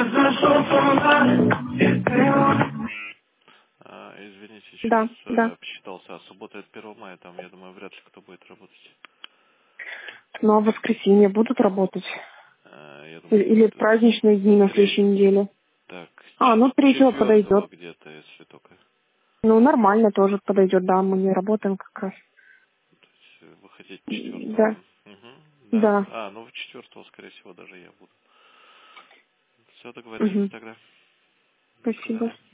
Извините, Да, сейчас да. посчитался. А суббота это 1 мая, там, я думаю, вряд ли кто будет работать. Но в воскресенье будут работать? Я думаю, Или в праздничные дни на следующей неделе? так, Ну 3-го 4 подойдет. где-то, если только. Ну, нормально тоже подойдет, да, мы не работаем как раз. То есть вы хотите 4-го, Да, да? Угу, да. да. Ну 4-го, скорее всего, даже я буду. Все, договорились Угу. тогда. До Спасибо. свидания.